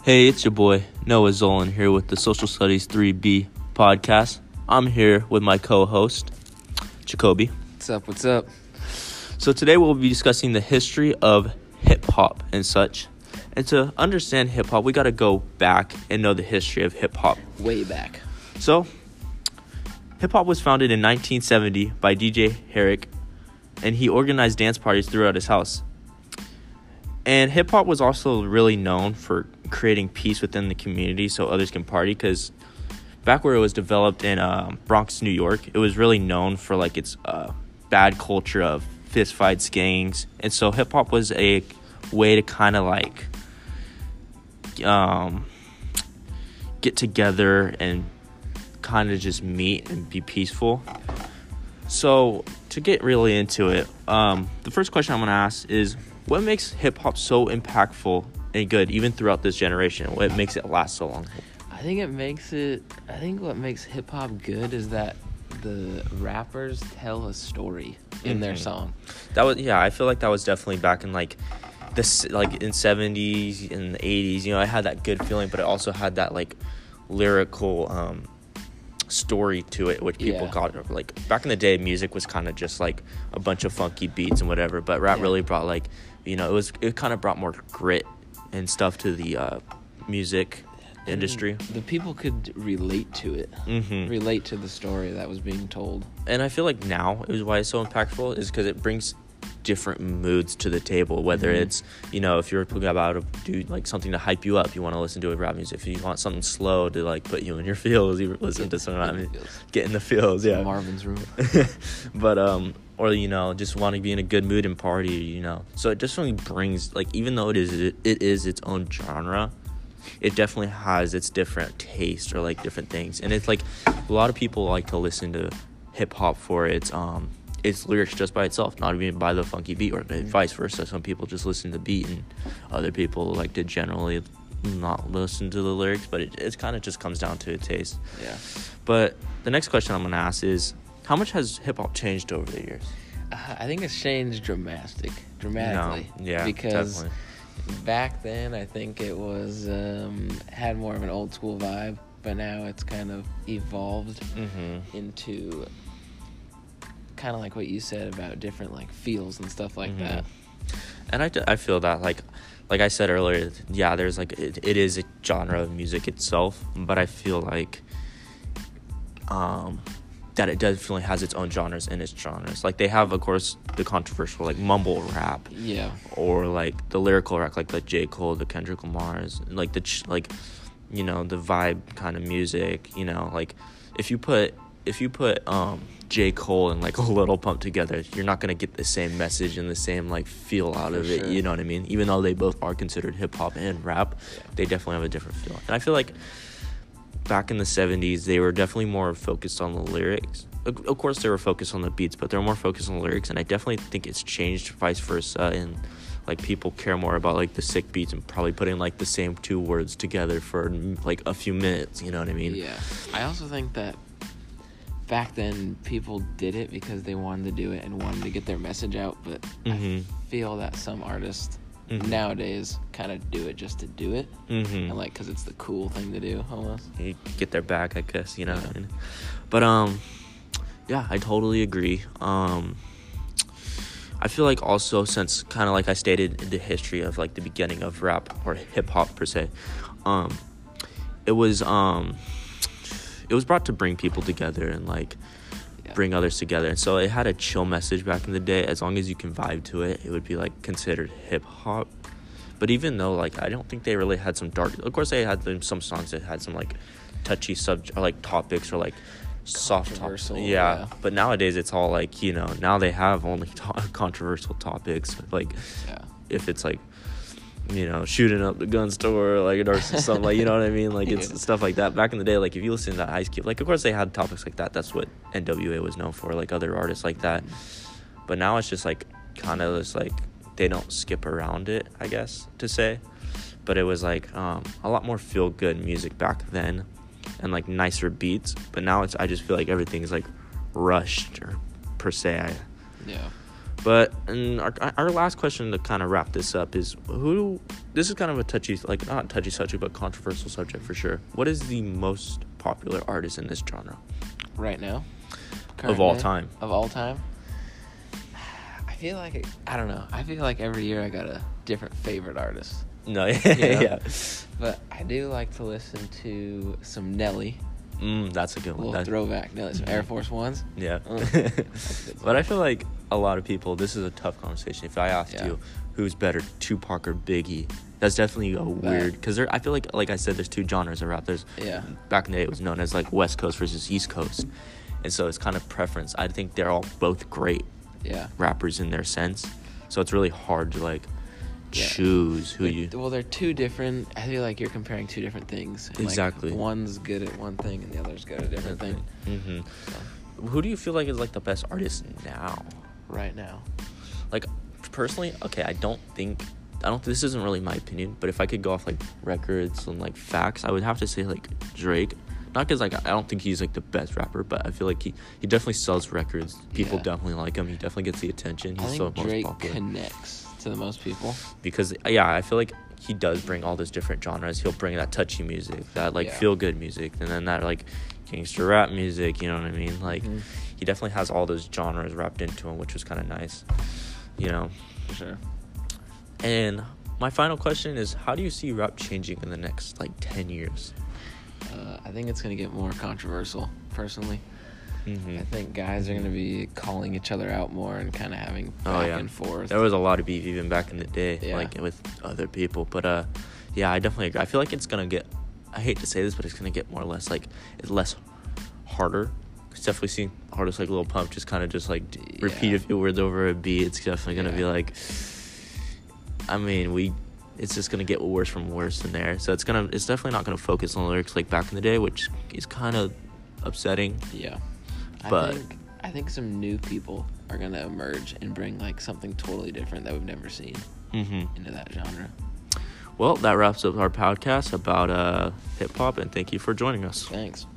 Hey, it's your boy Noah Zolan here with the Social Studies 3B podcast. I'm here with my co-host, Jacoby. What's up? So today we'll be discussing the history of hip-hop and such. And to understand hip-hop, we got to go back and know the history of hip-hop. Way back. So, hip-hop was founded in 1970 by DJ Herrick, and he organized dance parties throughout his house. And hip-hop was also really known for creating peace within the community so others can party, because back where it was developed in Bronx, New York, it was really known for like its bad culture of fist fights, gangs. And so hip-hop was a way to kind of like get together and kind of just meet and be peaceful. So to get really into it, the first question I'm going to ask is, what makes hip-hop so impactful and good even throughout this generation? What makes it last so long? I think what makes hip-hop good is that the rappers tell a story in their song. I feel like that was definitely back in like this, like in 70s and the 80s. You know, I had that good feeling, but it also had that like lyrical story to it, which people got. Like back in the day, music was kind of just like a bunch of funky beats and whatever, but rap really brought like, you know, it kind of brought more grit and stuff to the music industry. The people could relate to it, relate to the story that was being told. And I feel like now is why it's so impactful is because it brings different moods to the table, whether it's, you know, if you're talking about like something to hype you up, you want to listen to a rap music. If you want something slow to like put you in your feels, you listen to some rap music. Get in the feels, yeah. Marvin's Room. But or, you know, just want to be in a good mood and party, you know. So it definitely brings, like, even though it is its own genre, it definitely has its different taste or like different things. And it's like a lot of people like to listen to hip hop for its lyrics just by itself, not even by the funky beat, or vice versa. Some people just listen to the beat, and other people like to generally not listen to the lyrics, but it kind of just comes down to a taste. Yeah. But the next question I'm going to ask is, how much has hip-hop changed over the years? I think it's changed dramatically. No, yeah, because definitely. Back then, I think it was had more of an old school vibe, but now it's kind of evolved into kind of like what you said about different like feels and stuff like that. And I feel that like I said earlier, yeah, there's like it is a genre of music itself, but I feel like that it definitely has its own genres in its genres. Like they have, of course, the controversial like mumble rap, or like the lyrical rap, like the J. Cole, the Kendrick Lamar's, like like, you know, the vibe kind of music. You know, like if you put J. Cole and like a Lil Pump together, you're not gonna get the same message and the same like feel out of it. You know what I mean? Even though they both are considered hip hop and rap, they definitely have a different feel. And I feel like back in the 70s, they were definitely more focused on the lyrics. Of course, they were focused on the beats, but they're more focused on the lyrics. And I definitely think it's changed vice versa. And like people care more about like the sick beats and probably putting like the same two words together for like a few minutes. You know what I mean? Yeah. I also think that back then people did it because they wanted to do it and wanted to get their message out. But I feel that some artists nowadays kind of do it just to do it, and like because it's the cool thing to do almost. You get their back, I guess, you know. Yeah. But yeah, I totally agree. I feel like also, since kind of like I stated in the history of like the beginning of rap or hip hop per se, it was brought to bring people together and like bring others together. And so it had a chill message back in the day. As long as you can vibe to it, it would be like considered hip hop. But even though like I don't think they really had some dark, of course they had some songs that had some like touchy subject or like topics or like soft topics. Yeah. But nowadays it's all like, you know, now they have only controversial topics, like if it's like, you know, shooting up the gun store, like, or something, like, you know what I mean? Like, it's stuff like that. Back in the day, like, if you listen to Ice Cube, like, of course they had topics like that. That's what NWA was known for, like, other artists like that. But now it's just, like, kind of just, like, they don't skip around it, I guess, to say. But it was, like, a lot more feel-good music back then and, like, nicer beats. But now I just feel like everything's, like, rushed, or per se. But and our last question to kind of wrap this up is this is kind of a touchy, like not touchy subject, but controversial subject for sure. What is the most popular artist in this genre Right now? of all time? Of all time? I feel like, I don't know. I feel like every year I got a different favorite artist. No, yeah. But I do like to listen to some Nelly. That's a good A one. little throwback Nelly. Some Air Force Ones. Yeah. That's But I feel like a lot of people, this is a tough conversation. If I asked you who's better, Tupac or Biggie, that's definitely a weird, because I feel like I said, there's two genres of rap. There's back in the day it was known as like West Coast versus East Coast, and so it's kind of preference. I think they're all both great rappers in their sense, so it's really hard to like choose who you. Well, they're two different. I feel like you're comparing two different things. And Exactly. Like, one's good at one thing and the other's good at a different thing. Mm-hmm. So. Who do you feel like is like the best artist now? Right now. Like personally, okay, I don't think this isn't really my opinion, but if I could go off like records and like facts, I would have to say like Drake. Not because like I don't think he's like the best rapper, but I feel like he definitely sells records. People definitely like him. He definitely gets the attention. He's I think Drake most popular. Connects to the most people Because I feel like he does bring all those different genres. He'll bring that touchy music, that like feel good music, and then that like gangster rap music. You know what I mean? Like he definitely has all those genres wrapped into him, which was kind of nice. You know. for sure. And my final question is, how do you see rap changing in the next, like, 10 years? I think it's going to get more controversial, personally. I think guys are going to be calling each other out more and kind of having back and forth. There was a lot of beef even back in the day, like, with other people. But, I definitely agree. I feel like it's going to get, I hate to say this, but it's going to get more or less, like, it's less harder. It's definitely seeing artists like Lil Pump just kind of just, like, repeat a few words over a beat. It's definitely going to be, like... I mean, it's just gonna get worse from worse in there. So it's definitely not gonna focus on lyrics like back in the day, which is kind of upsetting. Yeah, but I think some new people are gonna emerge and bring like something totally different that we've never seen into that genre. Well, that wraps up our podcast about hip hop, and thank you for joining us. Thanks.